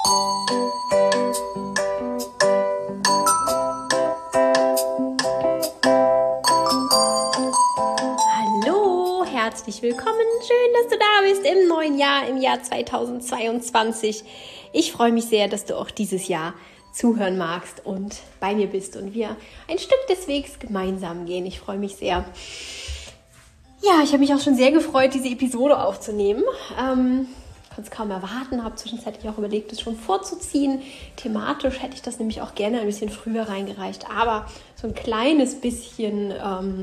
Hallo, herzlich willkommen. Schön, dass du da bist im neuen Jahr, im Jahr 2022. Ich freue mich sehr, dass du auch dieses Jahr zuhören magst und bei mir bist und wir ein Stück des Wegs gemeinsam gehen. Ich freue mich sehr. Ja, ich habe mich auch schon sehr gefreut, diese Episode aufzunehmen. Konnte es kaum erwarten, habe zwischenzeitlich auch überlegt, es schon vorzuziehen. Thematisch hätte ich das nämlich auch gerne ein bisschen früher reingereicht, aber so ein kleines bisschen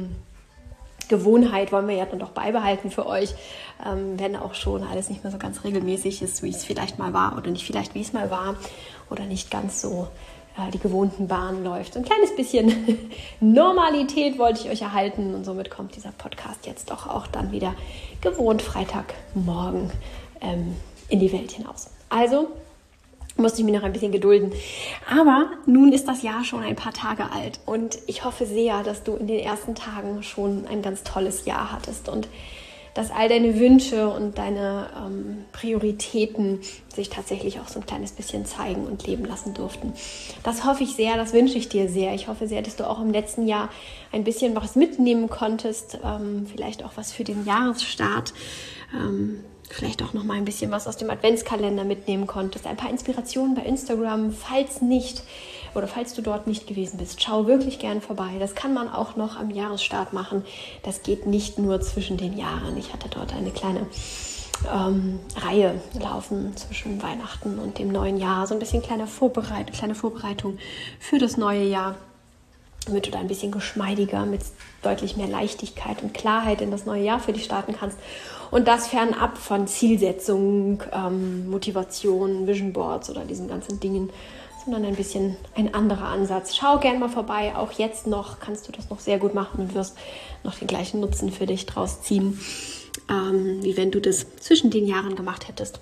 Gewohnheit wollen wir ja dann doch beibehalten für euch, wenn auch schon alles nicht mehr so ganz regelmäßig ist, wie es vielleicht mal war oder nicht vielleicht wie es mal war oder nicht ganz so die gewohnten Bahnen läuft. So ein kleines bisschen Normalität wollte ich euch erhalten und somit kommt dieser Podcast jetzt doch auch dann wieder gewohnt Freitagmorgen in die Welt hinaus. Also musste ich mich noch ein bisschen gedulden. Aber nun ist das Jahr schon ein paar Tage alt und ich hoffe sehr, dass du in den ersten Tagen schon ein ganz tolles Jahr hattest und dass all deine Wünsche und deine Prioritäten sich tatsächlich auch so ein kleines bisschen zeigen und leben lassen durften. Das hoffe ich sehr, das wünsche ich dir sehr. Ich hoffe sehr, dass du auch im letzten Jahr ein bisschen was mitnehmen konntest, vielleicht auch was für den Jahresstart, vielleicht auch noch mal ein bisschen was aus dem Adventskalender mitnehmen konntest. Ein paar Inspirationen bei Instagram, falls du dort nicht gewesen bist. Schau wirklich gern vorbei. Das kann man auch noch am Jahresstart machen. Das geht nicht nur zwischen den Jahren. Ich hatte dort eine kleine Reihe laufen zwischen Weihnachten und dem neuen Jahr. So ein bisschen kleine Vorbereitung für das neue Jahr, damit du da ein bisschen geschmeidiger, mit deutlich mehr Leichtigkeit und Klarheit in das neue Jahr für dich starten kannst. Und das fernab von Zielsetzung, Motivation, Vision Boards oder diesen ganzen Dingen, sondern ein bisschen ein anderer Ansatz. Schau gerne mal vorbei, auch jetzt noch kannst du das noch sehr gut machen und wirst noch den gleichen Nutzen für dich draus ziehen, wie wenn du das zwischen den Jahren gemacht hättest.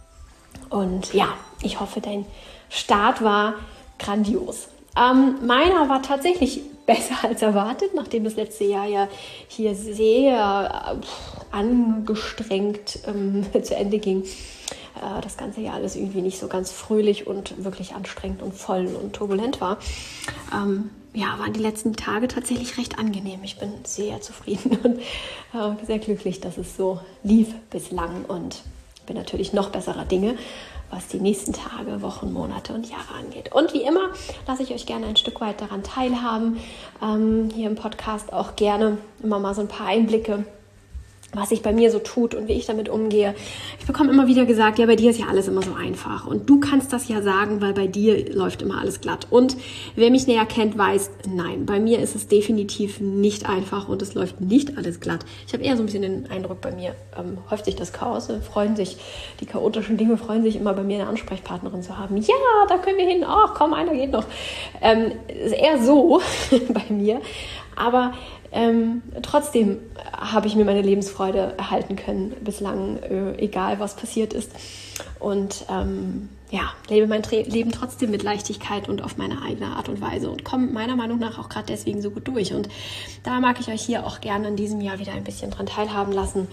Und ja, ich hoffe, dein Start war grandios. Meiner war tatsächlich besser als erwartet, nachdem das letzte Jahr ja hier sehr angestrengt zu Ende ging. Das ganze Jahr alles irgendwie nicht so ganz fröhlich und wirklich anstrengend und voll und turbulent war. Waren die letzten Tage tatsächlich recht angenehm. Ich bin sehr zufrieden und sehr glücklich, dass es so lief bislang und bin natürlich noch besserer Dinge, was die nächsten Tage, Wochen, Monate und Jahre angeht. Und wie immer lasse ich euch gerne ein Stück weit daran teilhaben. Hier im Podcast auch gerne immer mal so ein paar Einblicke, was sich bei mir so tut und wie ich damit umgehe. Ich bekomme immer wieder gesagt, ja, bei dir ist ja alles immer so einfach. Und du kannst das ja sagen, weil bei dir läuft immer alles glatt. Und wer mich näher kennt, weiß, nein, bei mir ist es definitiv nicht einfach und es läuft nicht alles glatt. Ich habe eher so ein bisschen den Eindruck, bei mir häuft sich das Chaos. Die chaotischen Dinge freuen sich immer, bei mir eine Ansprechpartnerin zu haben. Ja, da können wir hin. Ach komm, einer geht noch. Ist eher so bei mir. Aber trotzdem habe ich mir meine Lebensfreude erhalten können bislang, egal was passiert ist. Und lebe mein Leben trotzdem mit Leichtigkeit und auf meine eigene Art und Weise und komme meiner Meinung nach auch gerade deswegen so gut durch. Und da mag ich euch hier auch gerne in diesem Jahr wieder ein bisschen dran teilhaben lassen.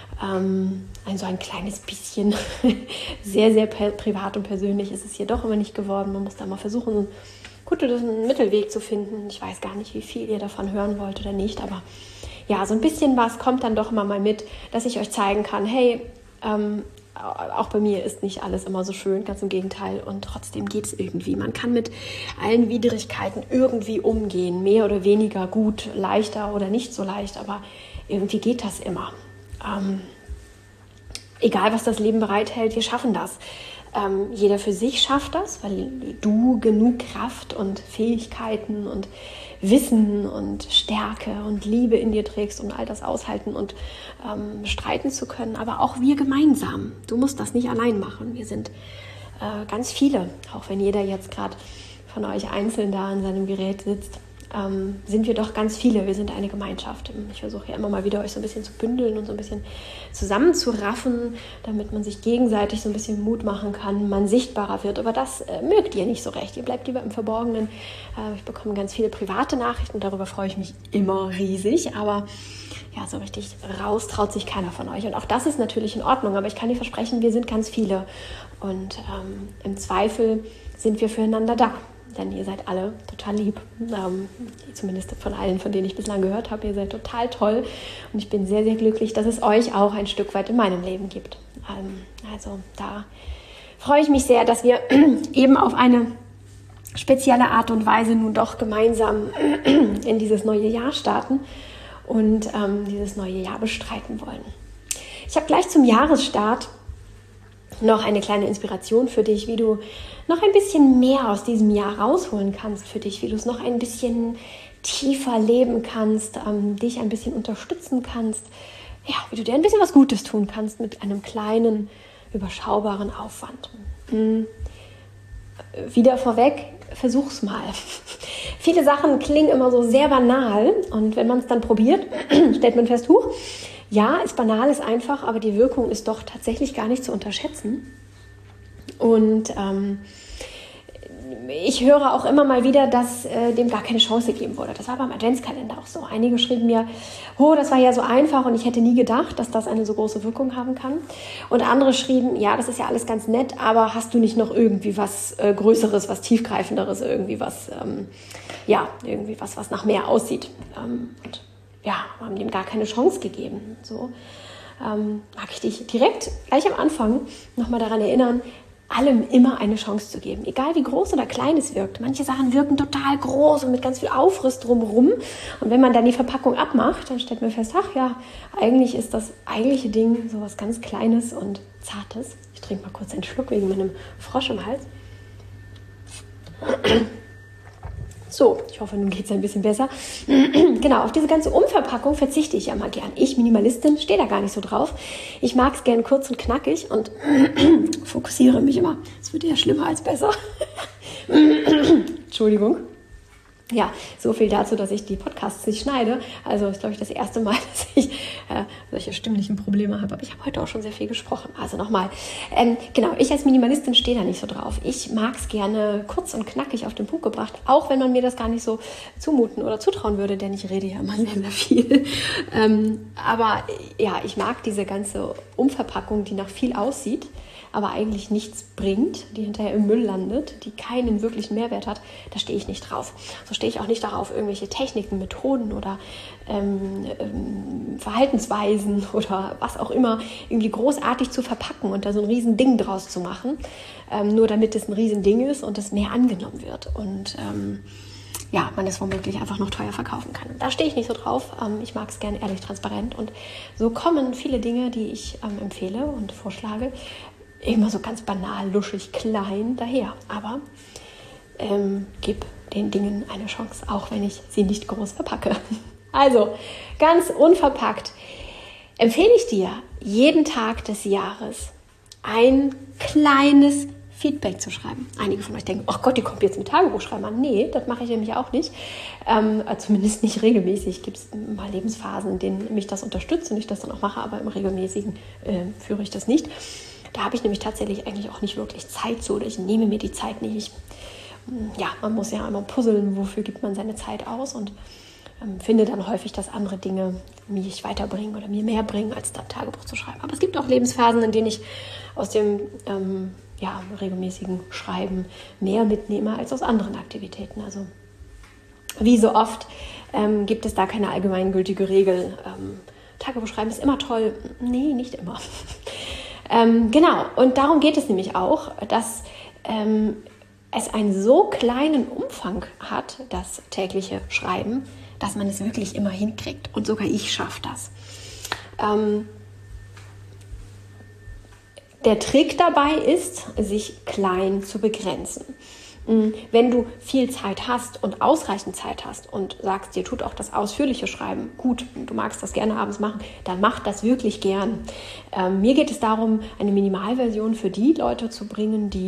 So ein kleines bisschen sehr, sehr privat und persönlich ist es hier doch immer nicht geworden. Man muss da mal versuchen, einen Mittelweg zu finden. Ich weiß gar nicht, wie viel ihr davon hören wollt oder nicht, aber ja, so ein bisschen was kommt dann doch immer mal mit, dass ich euch zeigen kann, hey, auch bei mir ist nicht alles immer so schön, ganz im Gegenteil und trotzdem geht es irgendwie. Man kann mit allen Widrigkeiten irgendwie umgehen, mehr oder weniger gut, leichter oder nicht so leicht, aber irgendwie geht das immer. Egal, was das Leben bereithält, wir schaffen das. Jeder für sich schafft das, weil du genug Kraft und Fähigkeiten und Wissen und Stärke und Liebe in dir trägst, um all das aushalten und streiten zu können. Aber auch wir gemeinsam. Du musst das nicht allein machen. Wir sind ganz viele, auch wenn jeder jetzt gerade von euch einzeln da an seinem Gerät sitzt. sind wir doch ganz viele. Wir sind eine Gemeinschaft. Ich versuche ja immer mal wieder, euch so ein bisschen zu bündeln und so ein bisschen zusammenzuraffen, damit man sich gegenseitig so ein bisschen Mut machen kann, man sichtbarer wird. Aber das mögt ihr nicht so recht. Ihr bleibt lieber im Verborgenen. Ich bekomme ganz viele private Nachrichten, darüber freue ich mich immer riesig. Aber ja, so richtig raus traut sich keiner von euch. Und auch das ist natürlich in Ordnung. Aber ich kann dir versprechen, wir sind ganz viele. Und im Zweifel sind wir füreinander da. Denn ihr seid alle total lieb. Zumindest von allen, von denen ich bislang gehört habe. Ihr seid total toll. Und ich bin sehr, sehr glücklich, dass es euch auch ein Stück weit in meinem Leben gibt. Also da freue ich mich sehr, dass wir eben auf eine spezielle Art und Weise nun doch gemeinsam in dieses neue Jahr starten und dieses neue Jahr bestreiten wollen. Ich habe gleich zum Jahresstart noch eine kleine Inspiration für dich, wie du noch ein bisschen mehr aus diesem Jahr rausholen kannst für dich, wie du es noch ein bisschen tiefer leben kannst, dich ein bisschen unterstützen kannst, ja, wie du dir ein bisschen was Gutes tun kannst mit einem kleinen, überschaubaren Aufwand. Wieder vorweg, versuch's mal. Viele Sachen klingen immer so sehr banal und wenn man es dann probiert, stellt man fest, ja, ist banal, ist einfach, aber die Wirkung ist doch tatsächlich gar nicht zu unterschätzen. Und ich höre auch immer mal wieder, dass dem gar keine Chance gegeben wurde. Das war beim Adventskalender auch so. Einige schrieben mir, das war ja so einfach und ich hätte nie gedacht, dass das eine so große Wirkung haben kann. Und andere schrieben, ja, das ist ja alles ganz nett, aber hast du nicht noch irgendwie was Größeres, was Tiefgreifenderes, irgendwie was, irgendwie was nach mehr aussieht. Und ja, haben dem gar keine Chance gegeben. So mag ich dich direkt gleich am Anfang nochmal daran erinnern, allem immer eine Chance zu geben. Egal wie groß oder klein es wirkt. Manche Sachen wirken total groß und mit ganz viel Aufriss drumherum. Und wenn man dann die Verpackung abmacht, dann stellt man fest, eigentlich ist das eigentliche Ding so was ganz Kleines und Zartes. Ich trinke mal kurz einen Schluck wegen meinem Frosch im Hals. So, ich hoffe, nun geht es ein bisschen besser. Genau, auf diese ganze Umverpackung verzichte ich ja mal gern. Ich, Minimalistin, stehe da gar nicht so drauf. Ich mag es gern kurz und knackig und fokussiere mich immer. Es wird eher schlimmer als besser. Entschuldigung. Ja, so viel dazu, dass ich die Podcasts nicht schneide. Also ist, glaube ich, das erste Mal, dass ich solche stimmlichen Probleme habe. Aber ich habe heute auch schon sehr viel gesprochen. Also nochmal. Genau, ich als Minimalistin stehe da nicht so drauf. Ich mag es gerne kurz und knackig auf den Punkt gebracht, auch wenn man mir das gar nicht so zumuten oder zutrauen würde, denn ich rede ja immer sehr, sehr viel. Aber ja, ich mag diese ganze Umverpackung, die nach viel aussieht, aber eigentlich nichts bringt, die hinterher im Müll landet, die keinen wirklichen Mehrwert hat, da stehe ich nicht drauf. So stehe ich auch nicht darauf, irgendwelche Techniken, Methoden oder Verhaltensweisen oder was auch immer irgendwie großartig zu verpacken und da so ein riesen Ding draus zu machen, nur damit es ein riesen Ding ist und es mehr angenommen wird und man es womöglich einfach noch teuer verkaufen kann. Da stehe ich nicht so drauf. Ich mag es gerne ehrlich, transparent und so kommen viele Dinge, die ich empfehle und vorschlage, immer so ganz banal, luschig, klein daher. Aber gib den Dingen eine Chance, auch wenn ich sie nicht groß verpacke. Also, ganz unverpackt empfehle ich dir, jeden Tag des Jahres ein kleines Feedback zu schreiben. Einige von euch denken, oh Gott, die kommt jetzt mit Tagebuch schreiben an. Nee, das mache ich nämlich auch nicht. Zumindest nicht regelmäßig. Gibt es mal Lebensphasen, in denen mich das unterstützt und ich das dann auch mache, aber im Regelmäßigen führe ich das nicht. Da habe ich nämlich tatsächlich eigentlich auch nicht wirklich Zeit zu oder ich nehme mir die Zeit nicht. Man muss ja einmal puzzeln, wofür gibt man seine Zeit aus und finde dann häufig, dass andere Dinge mich weiterbringen oder mir mehr bringen, als da Tagebuch zu schreiben. Aber es gibt auch Lebensphasen, in denen ich aus dem regelmäßigen Schreiben mehr mitnehme als aus anderen Aktivitäten. Also wie so oft gibt es da keine allgemeingültige Regel. Tagebuch schreiben ist immer toll. Nee, nicht immer. Genau, und darum geht es nämlich auch, dass es einen so kleinen Umfang hat, das tägliche Schreiben, dass man es wirklich immer hinkriegt. Und sogar ich schaffe das. Der Trick dabei ist, sich klein zu begrenzen. Wenn du viel Zeit hast und ausreichend Zeit hast und sagst, dir tut auch das ausführliche Schreiben gut, du magst das gerne abends machen, dann mach das wirklich gern. Mir geht es darum, eine Minimalversion für die Leute zu bringen, die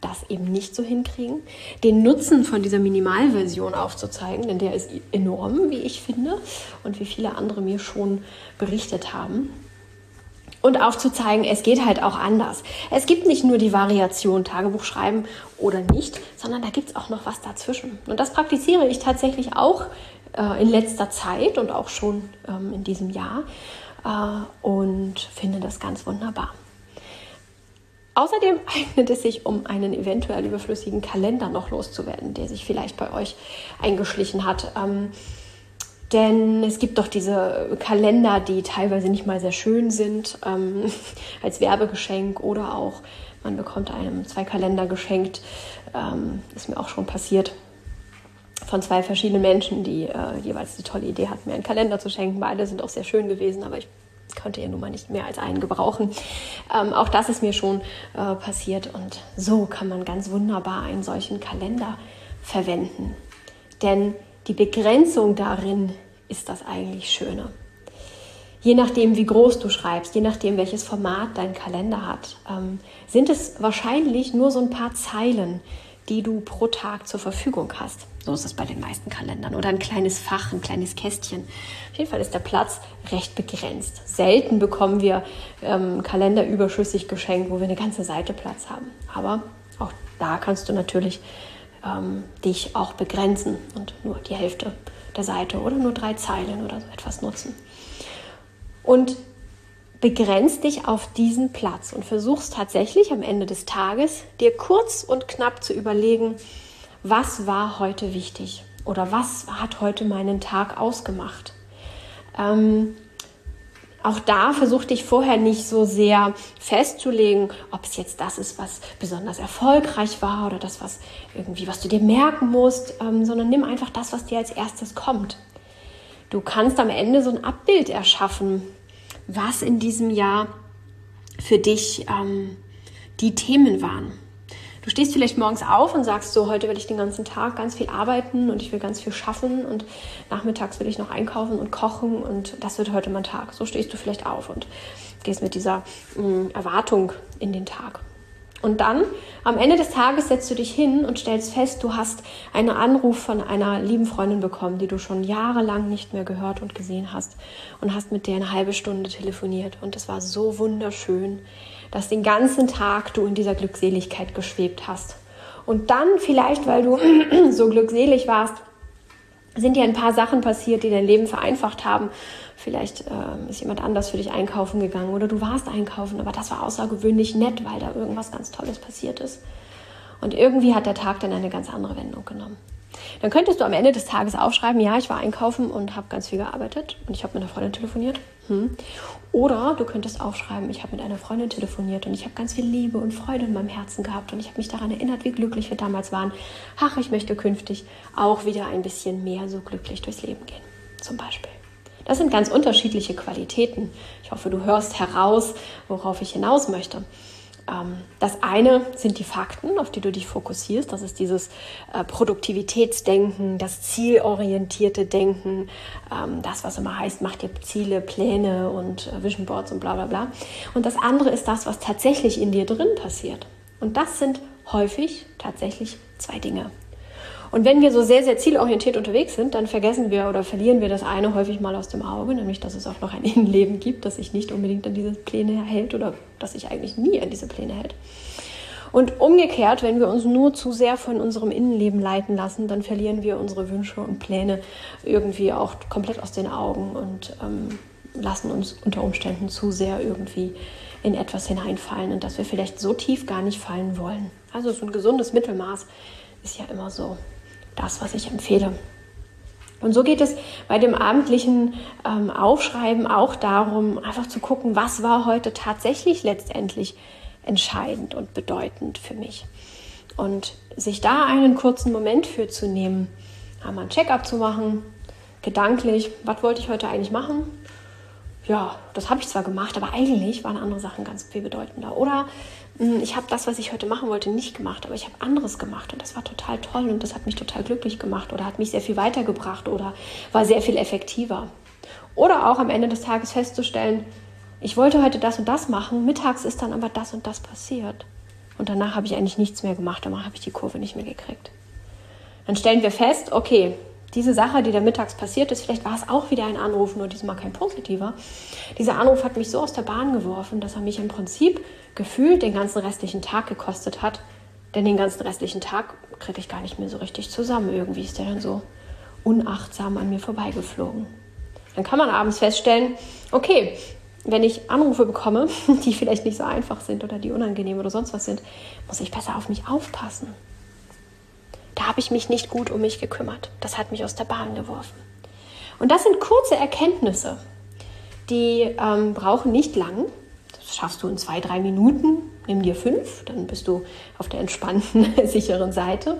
das eben nicht so hinkriegen, den Nutzen von dieser Minimalversion aufzuzeigen, denn der ist enorm, wie ich finde und wie viele andere mir schon berichtet haben. Und aufzuzeigen, es geht halt auch anders. Es gibt nicht nur die Variation Tagebuch schreiben oder nicht, sondern da gibt es auch noch was dazwischen. Und das praktiziere ich tatsächlich auch in letzter Zeit und auch schon in diesem Jahr und finde das ganz wunderbar. Außerdem eignet es sich, um einen eventuell überflüssigen Kalender noch loszuwerden, der sich vielleicht bei euch eingeschlichen hat. Denn es gibt doch diese Kalender, die teilweise nicht mal sehr schön sind, als Werbegeschenk oder auch, man bekommt einem 2 Kalender geschenkt. Ist mir auch schon passiert, von 2 verschiedenen Menschen, die jeweils die tolle Idee hatten, mir einen Kalender zu schenken. Beide sind auch sehr schön gewesen, aber ich konnte ja nun mal nicht mehr als einen gebrauchen. Auch das ist mir schon passiert und so kann man ganz wunderbar einen solchen Kalender verwenden. Denn die Begrenzung darin ist das eigentlich Schöne. Je nachdem, wie groß du schreibst, je nachdem, welches Format dein Kalender hat, sind es wahrscheinlich nur so ein paar Zeilen, die du pro Tag zur Verfügung hast. So ist es bei den meisten Kalendern. Oder ein kleines Fach, ein kleines Kästchen. Auf jeden Fall ist der Platz recht begrenzt. Selten bekommen wir Kalender überschüssig geschenkt, wo wir eine ganze Seite Platz haben. Aber auch da kannst du natürlich dich auch begrenzen und nur die Hälfte der Seite oder nur 3 Zeilen oder so etwas nutzen. Und begrenzt dich auf diesen Platz und versuchst tatsächlich am Ende des Tages, dir kurz und knapp zu überlegen, was war heute wichtig oder was hat heute meinen Tag ausgemacht. Auch da versuch dich vorher nicht so sehr festzulegen, ob es jetzt das ist, was besonders erfolgreich war oder das, was du dir merken musst, sondern nimm einfach das, was dir als erstes kommt. Du kannst am Ende so ein Abbild erschaffen, was in diesem Jahr für dich die Themen waren. Du stehst vielleicht morgens auf und sagst so, heute will ich den ganzen Tag ganz viel arbeiten und ich will ganz viel schaffen und nachmittags will ich noch einkaufen und kochen und das wird heute mein Tag. So stehst du vielleicht auf und gehst mit dieser Erwartung in den Tag. Und dann, am Ende des Tages setzt du dich hin und stellst fest, du hast einen Anruf von einer lieben Freundin bekommen, die du schon jahrelang nicht mehr gehört und gesehen hast und hast mit der eine halbe Stunde telefoniert. Und es war so wunderschön, dass den ganzen Tag du in dieser Glückseligkeit geschwebt hast. Und dann vielleicht, weil du so glückselig warst, sind dir ein paar Sachen passiert, die dein Leben vereinfacht haben. Vielleicht ist jemand anders für dich einkaufen gegangen oder du warst einkaufen, aber das war außergewöhnlich nett, weil da irgendwas ganz Tolles passiert ist. Und irgendwie hat der Tag dann eine ganz andere Wendung genommen. Dann könntest du am Ende des Tages aufschreiben, ja, ich war einkaufen und habe ganz viel gearbeitet und ich habe mit einer Freundin telefoniert. Oder du könntest aufschreiben, ich habe mit einer Freundin telefoniert und ich habe ganz viel Liebe und Freude in meinem Herzen gehabt und ich habe mich daran erinnert, wie glücklich wir damals waren. Ach, ich möchte künftig auch wieder ein bisschen mehr so glücklich durchs Leben gehen, zum Beispiel. Das sind ganz unterschiedliche Qualitäten. Ich hoffe, du hörst heraus, worauf ich hinaus möchte. Das eine sind die Fakten, auf die du dich fokussierst. Das ist dieses Produktivitätsdenken, das zielorientierte Denken, das, was immer heißt, mach dir Ziele, Pläne und Vision Boards und bla bla bla. Und das andere ist das, was tatsächlich in dir drin passiert. Und das sind häufig tatsächlich 2 Dinge. Und wenn wir so sehr, sehr zielorientiert unterwegs sind, dann vergessen wir oder verlieren wir das eine häufig mal aus dem Auge, nämlich, dass es auch noch ein Innenleben gibt, das sich nicht unbedingt an diese Pläne hält oder das sich eigentlich nie an diese Pläne hält. Und umgekehrt, wenn wir uns nur zu sehr von unserem Innenleben leiten lassen, dann verlieren wir unsere Wünsche und Pläne irgendwie auch komplett aus den Augen und lassen uns unter Umständen zu sehr irgendwie in etwas hineinfallen und dass wir vielleicht so tief gar nicht fallen wollen. Also so ein gesundes Mittelmaß ist ja immer so das, was ich empfehle. Und so geht es bei dem abendlichen Aufschreiben auch darum, einfach zu gucken, was war heute tatsächlich letztendlich entscheidend und bedeutend für mich. Und sich da einen kurzen Moment für zu nehmen, einmal ein Check-up zu machen, gedanklich, was wollte ich heute eigentlich machen? Ja, das habe ich zwar gemacht, aber eigentlich waren andere Sachen ganz viel bedeutender. Oder ich habe das, was ich heute machen wollte, nicht gemacht, aber ich habe anderes gemacht und das war total toll und das hat mich total glücklich gemacht oder hat mich sehr viel weitergebracht oder war sehr viel effektiver. Oder auch am Ende des Tages festzustellen, ich wollte heute das und das machen, mittags ist dann aber das und das passiert. Und danach habe ich eigentlich nichts mehr gemacht, danach habe ich die Kurve nicht mehr gekriegt. Dann stellen wir fest, okay, diese Sache, die da mittags passiert ist, vielleicht war es auch wieder ein Anruf, nur diesmal kein positiver. Dieser Anruf hat mich so aus der Bahn geworfen, dass er mich im Prinzip gefühlt den ganzen restlichen Tag gekostet hat. Denn den ganzen restlichen Tag kriege ich gar nicht mehr so richtig zusammen. Irgendwie ist der dann so unachtsam an mir vorbeigeflogen. Dann kann man abends feststellen, okay, wenn ich Anrufe bekomme, die vielleicht nicht so einfach sind oder die unangenehm oder sonst was sind, muss ich besser auf mich aufpassen. Da habe ich mich nicht gut um mich gekümmert. Das hat mich aus der Bahn geworfen. Und das sind kurze Erkenntnisse, die brauchen nicht lang. Das schaffst du in 2-3 Minuten. Nimm dir 5, dann bist du auf der entspannten, sicheren Seite.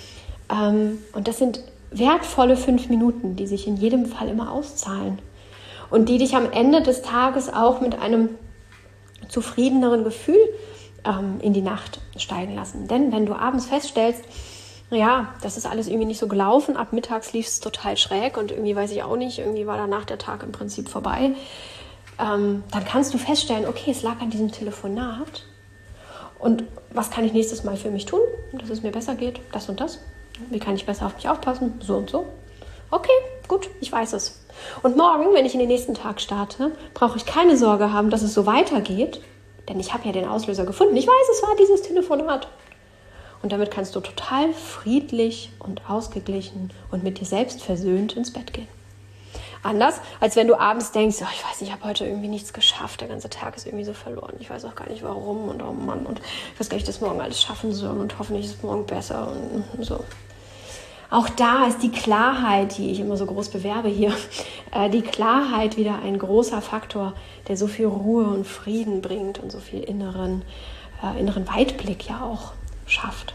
Und das sind wertvolle 5 Minuten, die sich in jedem Fall immer auszahlen. Und die dich am Ende des Tages auch mit einem zufriedeneren Gefühl in die Nacht steigen lassen. Denn wenn du abends feststellst, ja, das ist alles irgendwie nicht so gelaufen, ab mittags lief es total schräg und irgendwie weiß ich auch nicht, irgendwie war danach der Tag im Prinzip vorbei, dann kannst du feststellen, okay, es lag an diesem Telefonat und was kann ich nächstes Mal für mich tun, dass es mir besser geht, das und das, wie kann ich besser auf mich aufpassen, so und so. Okay, gut, ich weiß es. Und morgen, wenn ich in den nächsten Tag starte, brauche ich keine Sorge haben, dass es so weitergeht, denn ich habe ja den Auslöser gefunden. Ich weiß, es war dieses Telefonat. Und damit kannst du total friedlich und ausgeglichen und mit dir selbst versöhnt ins Bett gehen. Anders, als wenn du abends denkst, oh, ich weiß nicht, ich habe heute irgendwie nichts geschafft, der ganze Tag ist irgendwie so verloren, ich weiß auch gar nicht warum und oh Mann und ich weiß gar nicht, dass morgen alles schaffen soll und hoffentlich ist es morgen besser und so. Auch da ist die Klarheit, die ich immer so groß bewerbe hier, die Klarheit wieder ein großer Faktor, der so viel Ruhe und Frieden bringt und so viel inneren Weitblick ja auch schafft.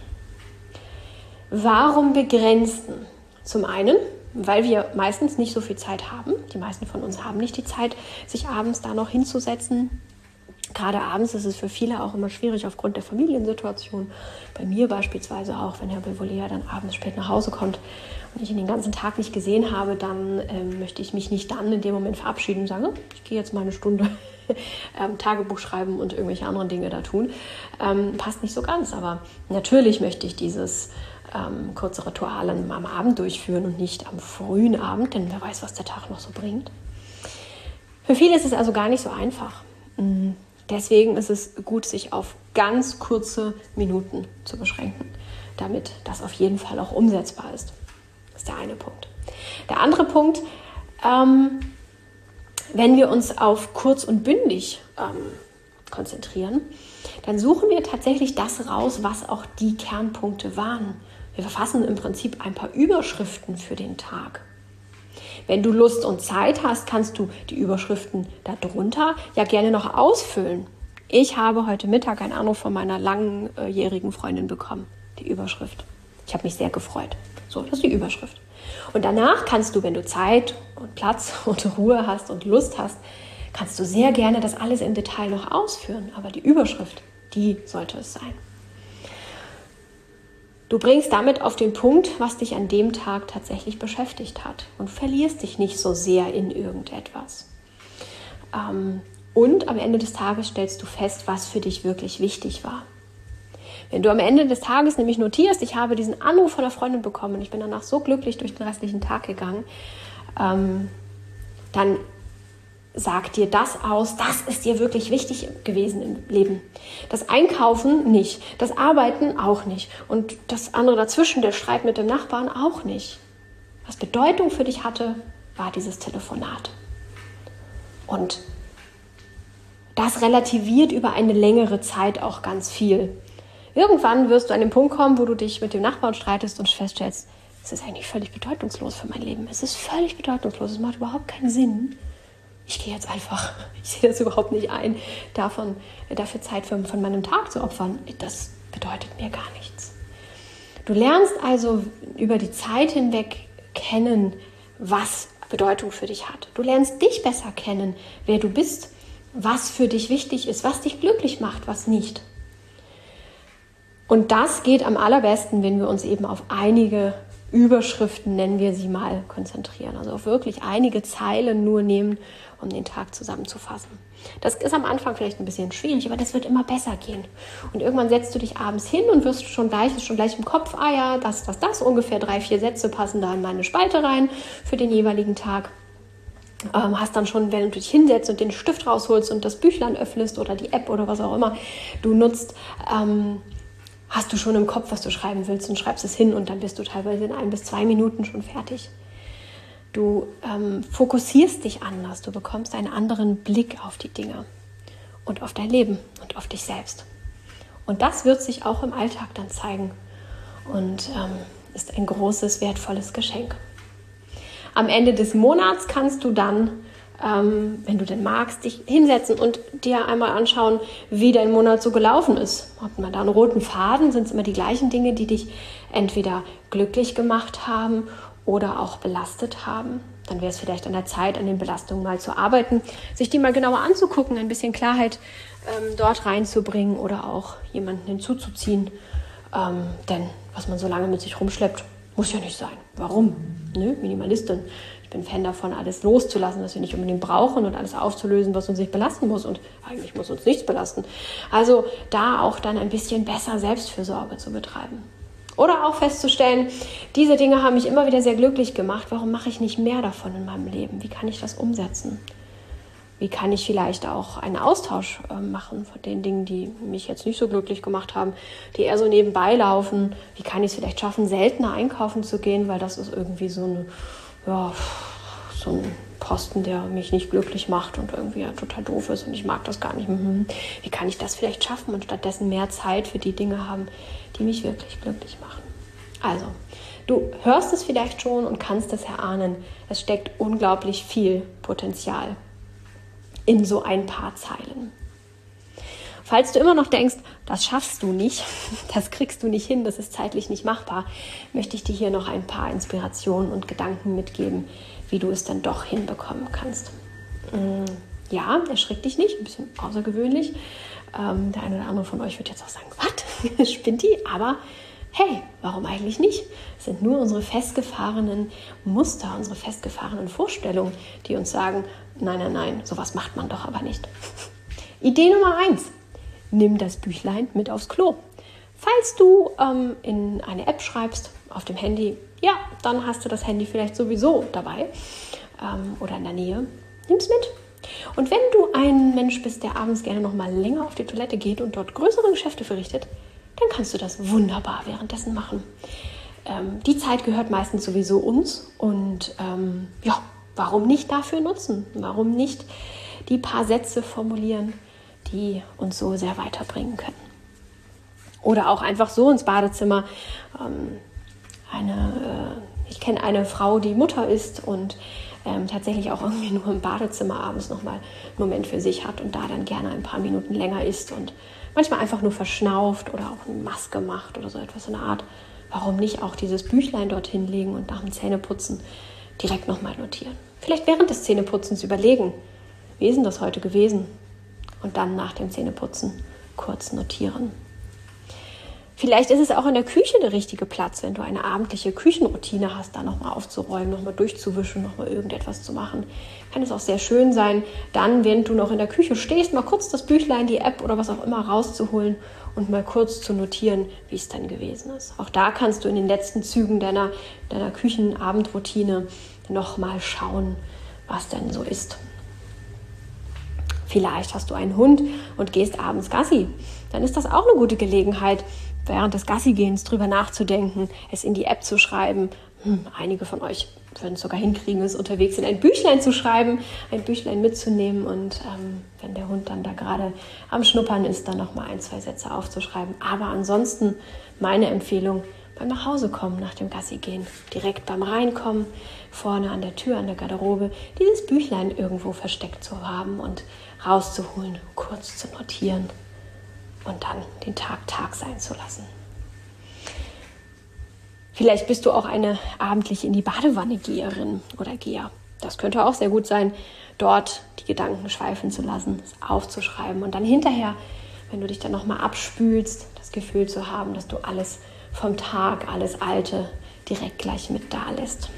Warum begrenzen? Zum einen, weil wir meistens nicht so viel Zeit haben. Die meisten von uns haben nicht die Zeit, sich abends da noch hinzusetzen. Gerade abends ist es für viele auch immer schwierig aufgrund der Familiensituation. Bei mir beispielsweise auch, wenn Herr Bevolea dann abends spät nach Hause kommt und ich ihn den ganzen Tag nicht gesehen habe, dann möchte ich mich nicht dann in dem Moment verabschieden und sagen, ich gehe jetzt mal eine Stunde Tagebuch schreiben und irgendwelche anderen Dinge da tun. Passt nicht so ganz, aber natürlich möchte ich dieses kurze Ritual am Abend durchführen und nicht am frühen Abend, denn wer weiß, was der Tag noch so bringt. Für viele ist es also gar nicht so einfach. Deswegen ist es gut, sich auf ganz kurze Minuten zu beschränken, damit das auf jeden Fall auch umsetzbar ist. Das ist der eine Punkt. Der andere Punkt, wenn wir uns auf kurz und bündig konzentrieren, dann suchen wir tatsächlich das raus, was auch die Kernpunkte waren. Wir verfassen im Prinzip ein paar Überschriften für den Tag. Wenn du Lust und Zeit hast, kannst du die Überschriften darunter ja gerne noch ausfüllen. Ich habe heute Mittag einen Anruf von meiner langjährigen Freundin bekommen, die Überschrift. Ich habe mich sehr gefreut. So, das ist die Überschrift. Und danach kannst du, wenn du Zeit und Platz und Ruhe hast und Lust hast, kannst du sehr gerne das alles im Detail noch ausführen. Aber die Überschrift, die sollte es sein. Du bringst damit auf den Punkt, was dich an dem Tag tatsächlich beschäftigt hat und verlierst dich nicht so sehr in irgendetwas. Und am Ende des Tages stellst du fest, was für dich wirklich wichtig war. Wenn du am Ende des Tages nämlich notierst, ich habe diesen Anruf von einer Freundin bekommen und ich bin danach so glücklich durch den restlichen Tag gegangen, dann sagt dir das aus, das ist dir wirklich wichtig gewesen im Leben. Das Einkaufen nicht, das Arbeiten auch nicht und das andere dazwischen, der Streit mit dem Nachbarn auch nicht. Was Bedeutung für dich hatte, war dieses Telefonat. Und das relativiert über eine längere Zeit auch ganz viel. Irgendwann wirst du an den Punkt kommen, wo du dich mit dem Nachbarn streitest und feststellst, es ist eigentlich völlig bedeutungslos für mein Leben. Es ist völlig bedeutungslos, es macht überhaupt keinen Sinn. Ich gehe jetzt einfach, ich sehe das überhaupt nicht ein, dafür Zeit von meinem Tag zu opfern. Das bedeutet mir gar nichts. Du lernst also über die Zeit hinweg kennen, was Bedeutung für dich hat. Du lernst dich besser kennen, wer du bist, was für dich wichtig ist, was dich glücklich macht, was nicht. Und das geht am allerbesten, wenn wir uns eben auf einige Überschriften, nennen wir sie mal, konzentrieren. Also auf wirklich einige Zeilen nur nehmen, um den Tag zusammenzufassen. Das ist am Anfang vielleicht ein bisschen schwierig, aber das wird immer besser gehen. Und irgendwann setzt du dich abends hin und ist schon gleich im Kopf, das, ungefähr 3-4 Sätze passen da in meine Spalte rein für den jeweiligen Tag. Hast dann schon, wenn du dich hinsetzt und den Stift rausholst und das Büchlein öffnest oder die App oder was auch immer du nutzt, hast du schon im Kopf, was du schreiben willst und schreibst es hin und dann bist du teilweise in 1 bis 2 Minuten schon fertig. Du fokussierst dich anders, du bekommst einen anderen Blick auf die Dinge und auf dein Leben und auf dich selbst. Und das wird sich auch im Alltag dann zeigen und ist ein großes, wertvolles Geschenk. Am Ende des Monats kannst du dann, wenn du denn magst, dich hinsetzen und dir einmal anschauen, wie dein Monat so gelaufen ist. Hat man da einen roten Faden? Sind es immer die gleichen Dinge, die dich entweder glücklich gemacht haben oder auch belastet haben? Dann wäre es vielleicht an der Zeit, an den Belastungen mal zu arbeiten, sich die mal genauer anzugucken, ein bisschen Klarheit dort reinzubringen oder auch jemanden hinzuzuziehen. Denn was man so lange mit sich rumschleppt, muss ja nicht sein. Warum? Minimalistin. Ich bin Fan davon, alles loszulassen, was wir nicht unbedingt brauchen und alles aufzulösen, was uns nicht belasten muss. Und eigentlich muss uns nichts belasten. Also da auch dann ein bisschen besser Selbstfürsorge zu betreiben. Oder auch festzustellen, diese Dinge haben mich immer wieder sehr glücklich gemacht. Warum mache ich nicht mehr davon in meinem Leben? Wie kann ich das umsetzen? Wie kann ich vielleicht auch einen Austausch machen von den Dingen, die mich jetzt nicht so glücklich gemacht haben, die eher so nebenbei laufen? Wie kann ich es vielleicht schaffen, seltener einkaufen zu gehen, weil das ist irgendwie so ein Posten, der mich nicht glücklich macht und irgendwie total doof ist und ich mag das gar nicht. Wie kann ich das vielleicht schaffen und stattdessen mehr Zeit für die Dinge haben, die mich wirklich glücklich machen? Also, du hörst es vielleicht schon und kannst es erahnen. Es steckt unglaublich viel Potenzial in so ein paar Zeilen. Falls du immer noch denkst, das schaffst du nicht, das kriegst du nicht hin, das ist zeitlich nicht machbar, möchte ich dir hier noch ein paar Inspirationen und Gedanken mitgeben, wie du es dann doch hinbekommen kannst. Ja, erschrick dich nicht, ein bisschen außergewöhnlich. Der eine oder andere von euch wird jetzt auch sagen, was, spinnt die? Aber hey, warum eigentlich nicht? Es sind nur unsere festgefahrenen Muster, unsere festgefahrenen Vorstellungen, die uns sagen, nein, sowas macht man doch aber nicht. Idee Nummer 1, nimm das Büchlein mit aufs Klo. Falls du in eine App schreibst auf dem Handy, ja, dann hast du das Handy vielleicht sowieso dabei oder in der Nähe. Nimm's mit. Und wenn du ein Mensch bist, der abends gerne noch mal länger auf die Toilette geht und dort größere Geschäfte verrichtet, dann kannst du das wunderbar währenddessen machen. Die Zeit gehört meistens sowieso uns und warum nicht dafür nutzen? Warum nicht die paar Sätze formulieren, die uns so sehr weiterbringen können? Oder auch einfach so ins Badezimmer. Ich kenne eine Frau, die Mutter ist und tatsächlich auch irgendwie nur im Badezimmer abends nochmal einen Moment für sich hat und da dann gerne ein paar Minuten länger ist und manchmal einfach nur verschnauft oder auch eine Maske macht oder so etwas in der Art. Warum nicht auch dieses Büchlein dorthin legen und nach dem Zähneputzen direkt nochmal notieren? Vielleicht während des Zähneputzens überlegen, wie ist denn das heute gewesen? Und dann nach dem Zähneputzen kurz notieren. Vielleicht ist es auch in der Küche der richtige Platz, wenn du eine abendliche Küchenroutine hast, da nochmal aufzuräumen, nochmal durchzuwischen, nochmal irgendetwas zu machen. Kann es auch sehr schön sein, dann, während du noch in der Küche stehst, mal kurz das Büchlein, die App oder was auch immer rauszuholen und mal kurz zu notieren, wie es dann gewesen ist. Auch da kannst du in den letzten Zügen deiner Küchenabendroutine nochmal schauen, was denn so ist. Vielleicht hast du einen Hund und gehst abends Gassi. Dann ist das auch eine gute Gelegenheit, während des Gassi-Gehens drüber nachzudenken, es in die App zu schreiben. Einige von euch würden es sogar hinkriegen, es unterwegs in ein Büchlein zu schreiben, ein Büchlein mitzunehmen und wenn der Hund dann da gerade am Schnuppern ist, dann nochmal 1-2 Sätze aufzuschreiben. Aber ansonsten meine Empfehlung, beim Nachhausekommen nach dem Gassi-Gehen, direkt beim Reinkommen, vorne an der Tür, an der Garderobe, dieses Büchlein irgendwo versteckt zu haben und rauszuholen, kurz zu notieren und dann den Tag sein zu lassen. Vielleicht bist du auch eine abendliche in die Badewanne Geherin oder Geher. Das könnte auch sehr gut sein, dort die Gedanken schweifen zu lassen, es aufzuschreiben und dann hinterher, wenn du dich dann nochmal abspülst, das Gefühl zu haben, dass du alles vom Tag, alles Alte direkt gleich mit da lässt.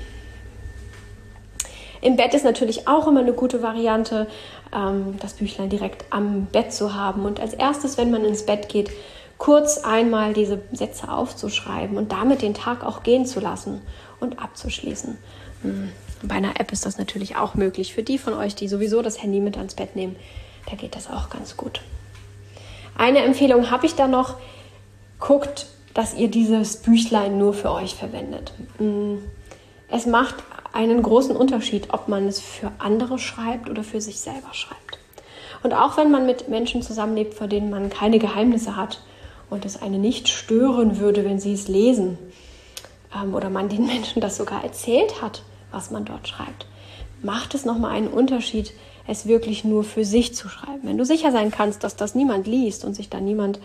Im Bett ist natürlich auch immer eine gute Variante, das Büchlein direkt am Bett zu haben und als erstes, wenn man ins Bett geht, kurz einmal diese Sätze aufzuschreiben und damit den Tag auch gehen zu lassen und abzuschließen. Bei einer App ist das natürlich auch möglich. Für die von euch, die sowieso das Handy mit ans Bett nehmen, da geht das auch ganz gut. Eine Empfehlung habe ich da noch. Guckt, dass ihr dieses Büchlein nur für euch verwendet. Es macht einen großen Unterschied, ob man es für andere schreibt oder für sich selber schreibt. Und auch wenn man mit Menschen zusammenlebt, vor denen man keine Geheimnisse hat und es einen nicht stören würde, wenn sie es lesen, oder man den Menschen das sogar erzählt hat, was man dort schreibt, macht es nochmal einen Unterschied, es wirklich nur für sich zu schreiben. Wenn du sicher sein kannst, dass das niemand liest und sich dann niemand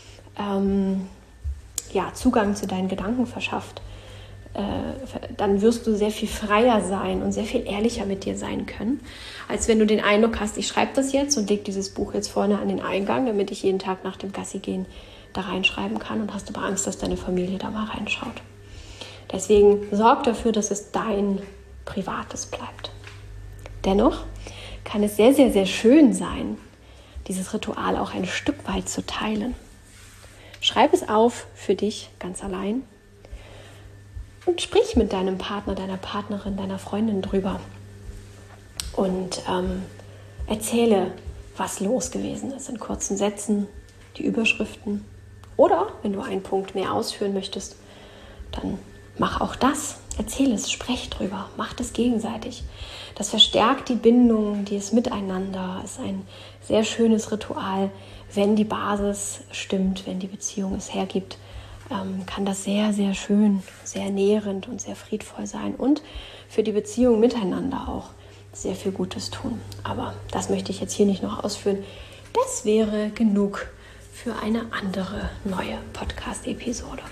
Zugang zu deinen Gedanken verschafft, dann wirst du sehr viel freier sein und sehr viel ehrlicher mit dir sein können, als wenn du den Eindruck hast, ich schreibe das jetzt und lege dieses Buch jetzt vorne an den Eingang, damit ich jeden Tag nach dem Gassi gehen da reinschreiben kann und hast aber Angst, dass deine Familie da mal reinschaut. Deswegen sorg dafür, dass es dein Privates bleibt. Dennoch kann es sehr, sehr, sehr schön sein, dieses Ritual auch ein Stück weit zu teilen. Schreib es auf für dich ganz allein und sprich mit deinem Partner, deiner Partnerin, deiner Freundin drüber und erzähle, was los gewesen ist in kurzen Sätzen, die Überschriften. Oder, wenn du einen Punkt mehr ausführen möchtest, dann mach auch das. Erzähl es, sprech drüber, mach das gegenseitig. Das verstärkt die Bindung, die ist miteinander. Es ist ein sehr schönes Ritual. Wenn die Basis stimmt, wenn die Beziehung es hergibt, kann das sehr, sehr schön, sehr nährend und sehr friedvoll sein und für die Beziehung miteinander auch sehr viel Gutes tun. Aber das möchte ich jetzt hier nicht noch ausführen. Das wäre genug für eine andere neue Podcast-Episode.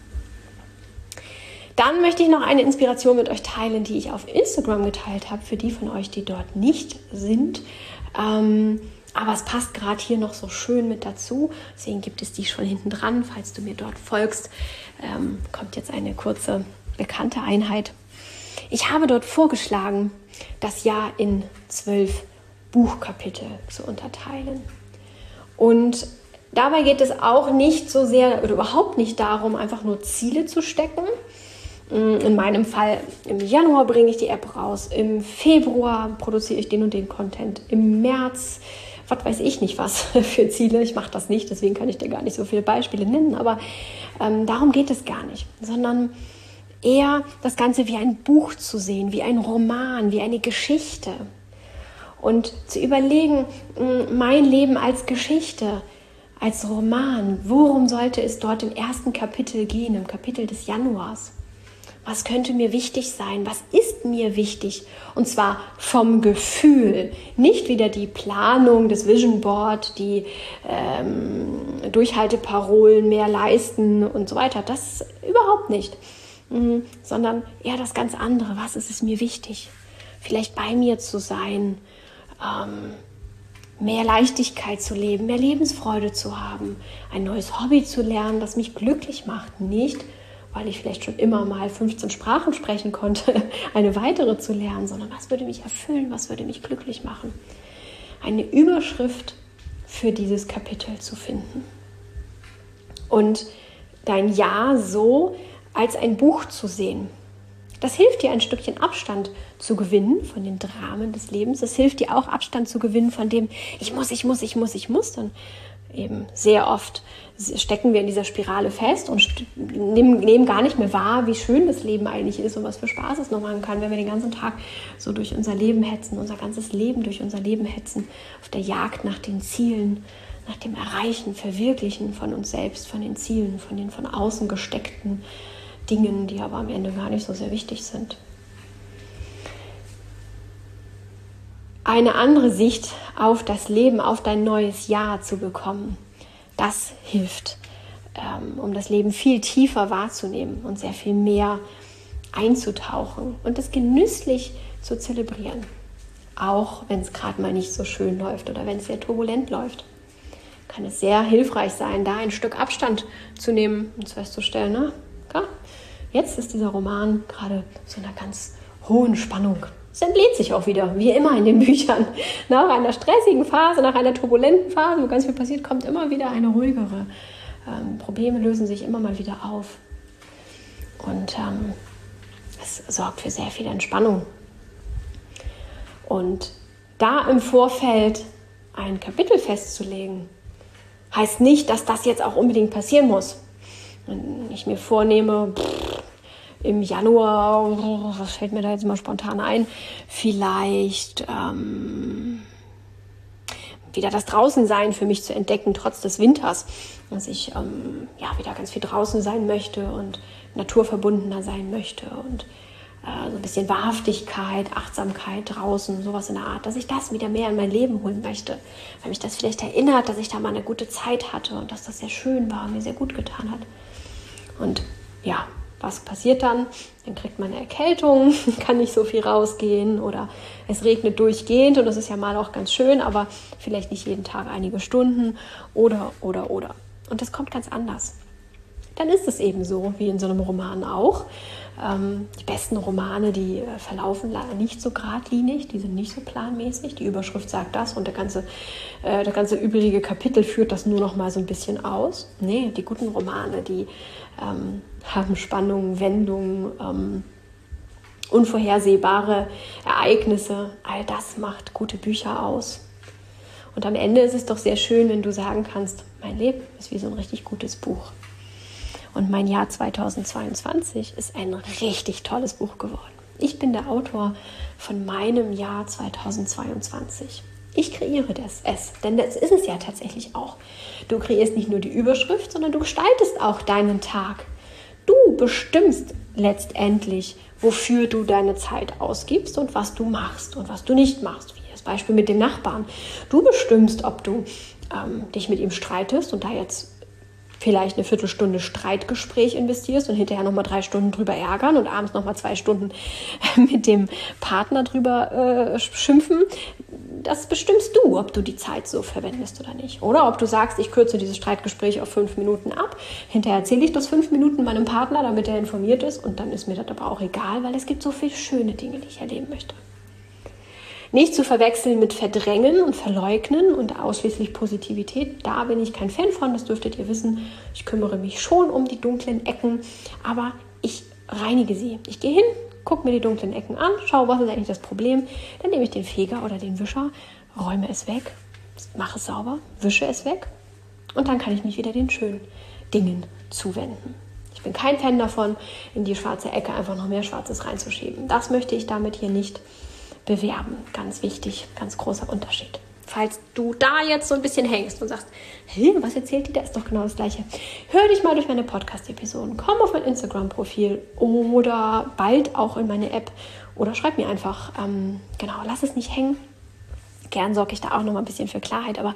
Dann möchte ich noch eine Inspiration mit euch teilen, die ich auf Instagram geteilt habe, für die von euch, die dort nicht sind. Aber es passt gerade hier noch so schön mit dazu. Deswegen gibt es die schon hinten dran. Falls du mir dort folgst, kommt jetzt eine kurze bekannte Einheit. Ich habe dort vorgeschlagen, das Jahr in 12 Buchkapitel zu unterteilen. Und dabei geht es auch nicht so sehr oder überhaupt nicht darum, einfach nur Ziele zu stecken. In meinem Fall, im Januar bringe ich die App raus, im Februar produziere ich den und den Content, im März, was weiß ich nicht was für Ziele, ich mache das nicht, deswegen kann ich dir gar nicht so viele Beispiele nennen, aber darum geht es gar nicht, sondern eher das Ganze wie ein Buch zu sehen, wie ein Roman, wie eine Geschichte und zu überlegen, mein Leben als Geschichte, als Roman, worum sollte es dort im ersten Kapitel gehen, im Kapitel des Januars? Was könnte mir wichtig sein? Was ist mir wichtig? Und zwar vom Gefühl. Nicht wieder die Planung, das Vision Board, die Durchhalteparolen, mehr leisten und so weiter. Das überhaupt nicht. Sondern eher das ganz andere. Was ist es mir wichtig? Vielleicht bei mir zu sein, mehr Leichtigkeit zu leben, mehr Lebensfreude zu haben, ein neues Hobby zu lernen, das mich glücklich macht. Nicht, weil ich vielleicht schon immer mal 15 Sprachen sprechen konnte, eine weitere zu lernen, sondern was würde mich erfüllen, was würde mich glücklich machen. Eine Überschrift für dieses Kapitel zu finden. Und dein Jahr so als ein Buch zu sehen. Das hilft dir, ein Stückchen Abstand zu gewinnen von den Dramen des Lebens. Das hilft dir auch, Abstand zu gewinnen von dem ich muss. Dann eben sehr oft stecken wir in dieser Spirale fest und nehmen gar nicht mehr wahr, wie schön das Leben eigentlich ist und was für Spaß es noch machen kann, wenn wir den ganzen Tag so durch unser Leben hetzen, unser ganzes Leben durch unser Leben hetzen, auf der Jagd nach den Zielen, nach dem Erreichen, Verwirklichen von uns selbst, von den Zielen, von den von außen gesteckten Dingen, die aber am Ende gar nicht so sehr wichtig sind. Eine andere Sicht auf das Leben, auf dein neues Jahr zu bekommen, das hilft, um das Leben viel tiefer wahrzunehmen und sehr viel mehr einzutauchen und es genüsslich zu zelebrieren. Auch wenn es gerade mal nicht so schön läuft oder wenn es sehr turbulent läuft, kann es sehr hilfreich sein, da ein Stück Abstand zu nehmen und festzustellen, jetzt ist dieser Roman gerade so einer ganz hohen Spannung. Es entlädt sich auch wieder, wie immer in den Büchern. Nach einer stressigen Phase, nach einer turbulenten Phase, wo ganz viel passiert, kommt immer wieder eine ruhigere. Probleme lösen sich immer mal wieder auf. Und es sorgt für sehr viel Entspannung. Und da im Vorfeld ein Kapitel festzulegen, heißt nicht, dass das jetzt auch unbedingt passieren muss. Wenn ich mir vornehme, im Januar, was fällt mir da jetzt mal spontan ein, vielleicht wieder das Draußensein für mich zu entdecken, trotz des Winters. Dass ich wieder ganz viel draußen sein möchte und naturverbundener sein möchte und so ein bisschen Wahrhaftigkeit, Achtsamkeit draußen, sowas in der Art, dass ich das wieder mehr in mein Leben holen möchte, weil mich das vielleicht erinnert, dass ich da mal eine gute Zeit hatte und dass das sehr schön war und mir sehr gut getan hat. Und ja, was passiert dann? Dann kriegt man eine Erkältung, kann nicht so viel rausgehen oder es regnet durchgehend und das ist ja mal auch ganz schön, aber vielleicht nicht jeden Tag einige Stunden oder. Und das kommt ganz anders. Dann ist es eben so, wie in so einem Roman auch. Die besten Romane, die verlaufen leider nicht so geradlinig, die sind nicht so planmäßig. Die Überschrift sagt das und der ganze übrige Kapitel führt das nur noch mal so ein bisschen aus. Nee, die guten Romane, die haben Spannungen, Wendungen, unvorhersehbare Ereignisse. All das macht gute Bücher aus. Und am Ende ist es doch sehr schön, wenn du sagen kannst, mein Leben ist wie so ein richtig gutes Buch. Und mein Jahr 2022 ist ein richtig tolles Buch geworden. Ich bin der Autor von meinem Jahr 2022. Ich kreiere denn das ist es ja tatsächlich auch. Du kreierst nicht nur die Überschrift, sondern du gestaltest auch deinen Tag. Du bestimmst letztendlich, wofür du deine Zeit ausgibst und was du machst und was du nicht machst. Wie das Beispiel mit dem Nachbarn. Du bestimmst, ob du dich mit ihm streitest und da jetzt vielleicht eine Viertelstunde Streitgespräch investierst und hinterher nochmal 3 Stunden drüber ärgern und abends nochmal 2 Stunden mit dem Partner drüber schimpfen. Das bestimmst du, ob du die Zeit so verwendest oder nicht. Oder ob du sagst, ich kürze dieses Streitgespräch auf 5 Minuten ab. Hinterher erzähle ich das 5 Minuten meinem Partner, damit er informiert ist. Und dann ist mir das aber auch egal, weil es gibt so viele schöne Dinge, die ich erleben möchte. Nicht zu verwechseln mit Verdrängen und Verleugnen und ausschließlich Positivität. Da bin ich kein Fan von, das dürftet ihr wissen. Ich kümmere mich schon um die dunklen Ecken, aber ich reinige sie. Ich gehe hin, gucke mir die dunklen Ecken an, schaue, was ist eigentlich das Problem. Dann nehme ich den Feger oder den Wischer, räume es weg, mache es sauber, wische es weg und dann kann ich mich wieder den schönen Dingen zuwenden. Ich bin kein Fan davon, in die schwarze Ecke einfach noch mehr Schwarzes reinzuschieben. Das möchte ich damit hier nicht bewerben. Ganz wichtig, ganz großer Unterschied. Falls du da jetzt so ein bisschen hängst und sagst, hey, was erzählt die? Da ist doch genau das Gleiche. Hör dich mal durch meine Podcast-Episoden. Komm auf mein Instagram-Profil oder bald auch in meine App oder schreib mir einfach. Lass es nicht hängen. Gern sorge ich da auch noch mal ein bisschen für Klarheit, aber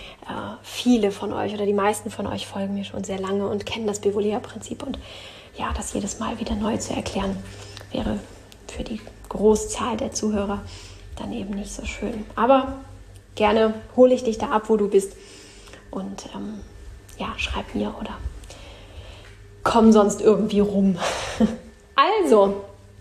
viele von euch oder die meisten von euch folgen mir schon sehr lange und kennen das Bevolea-Prinzip und ja, das jedes Mal wieder neu zu erklären, wäre für die Großzahl der Zuhörer dann eben nicht so schön. Aber gerne hole ich dich da ab, wo du bist und schreib mir oder komm sonst irgendwie rum. Also,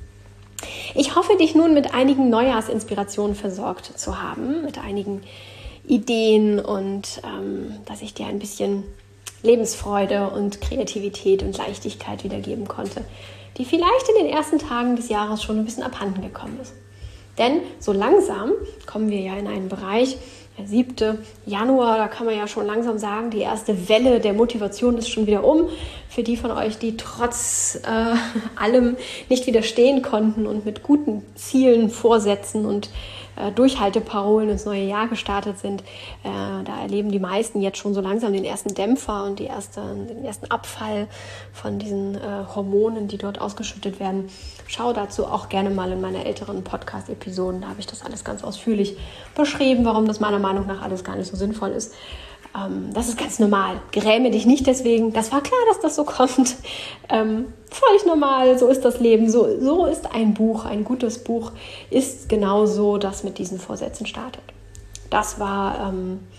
ich hoffe, dich nun mit einigen Neujahrsinspirationen versorgt zu haben, mit einigen Ideen und dass ich dir ein bisschen Lebensfreude und Kreativität und Leichtigkeit wiedergeben konnte, die vielleicht in den ersten Tagen des Jahres schon ein bisschen abhanden gekommen ist. Denn so langsam kommen wir ja in einen Bereich, der 7. Januar, da kann man ja schon langsam sagen, die erste Welle der Motivation ist schon wieder um. Für die von euch, die trotz allem nicht widerstehen konnten und mit guten Zielen, Vorsätzen und Durchhalteparolen ins neue Jahr gestartet sind, da erleben die meisten jetzt schon so langsam den ersten Dämpfer und den ersten Abfall von diesen Hormonen, die dort ausgeschüttet werden. Schau dazu auch gerne mal in meine älteren Podcast-Episoden, da habe ich das alles ganz ausführlich beschrieben, warum das meiner Meinung nach alles gar nicht so sinnvoll ist. Das ist ganz normal. Gräme dich nicht deswegen. Das war klar, dass das so kommt. Völlig normal, so ist das Leben. So ist ein Buch, ein gutes Buch ist genauso, das mit diesen Vorsätzen startet. Das war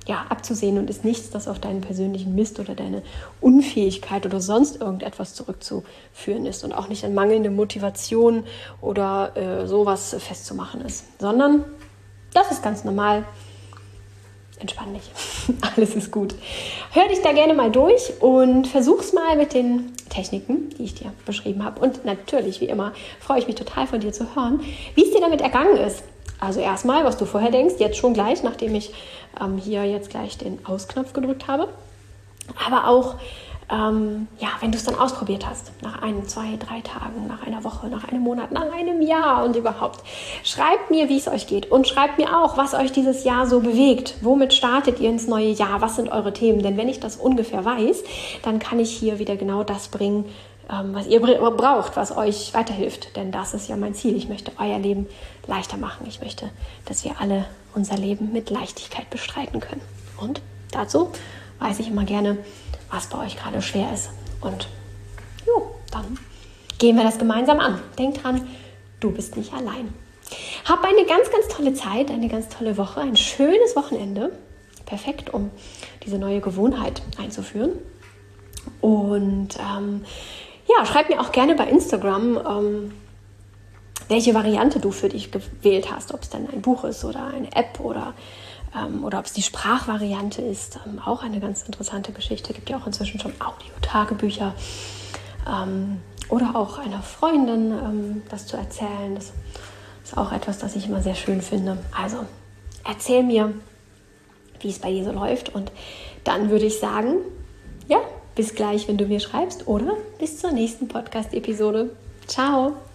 abzusehen und ist nichts, das auf deinen persönlichen Mist oder deine Unfähigkeit oder sonst irgendetwas zurückzuführen ist und auch nicht an mangelnde Motivation oder sowas festzumachen ist, sondern das ist ganz normal. Entspann dich. Alles ist gut. Hör dich da gerne mal durch und versuch's mal mit den Techniken, die ich dir beschrieben habe. Und natürlich, wie immer, freue ich mich total von dir zu hören, wie es dir damit ergangen ist. Also erstmal, was du vorher denkst, jetzt schon gleich, nachdem ich hier jetzt gleich den Ausknopf gedrückt habe. Aber auch, wenn du es dann ausprobiert hast, nach 1, 2, 3 Tagen, nach einer Woche, nach einem Monat, nach einem Jahr und überhaupt. Schreibt mir, wie es euch geht und schreibt mir auch, was euch dieses Jahr so bewegt. Womit startet ihr ins neue Jahr? Was sind eure Themen? Denn wenn ich das ungefähr weiß, dann kann ich hier wieder genau das bringen, was ihr braucht, was euch weiterhilft. Denn das ist ja mein Ziel. Ich möchte euer Leben leichter machen. Ich möchte, dass wir alle unser Leben mit Leichtigkeit bestreiten können. Und dazu weiß ich immer gerne, was bei euch gerade schwer ist. Und dann gehen wir das gemeinsam an. Denk dran, du bist nicht allein. Hab eine ganz, ganz tolle Zeit, eine ganz tolle Woche, ein schönes Wochenende. Perfekt, um diese neue Gewohnheit einzuführen. Und schreib mir auch gerne bei Instagram, welche Variante du für dich gewählt hast. Ob es dann ein Buch ist oder eine App oder ob es die Sprachvariante ist. Auch eine ganz interessante Geschichte. Gibt ja auch inzwischen schon Audio-Tagebücher. Oder auch einer Freundin das zu erzählen. Das ist auch etwas, das ich immer sehr schön finde. Also erzähl mir, wie es bei dir so läuft. Und dann würde ich sagen, bis gleich, wenn du mir schreibst. Oder bis zur nächsten Podcast-Episode. Ciao!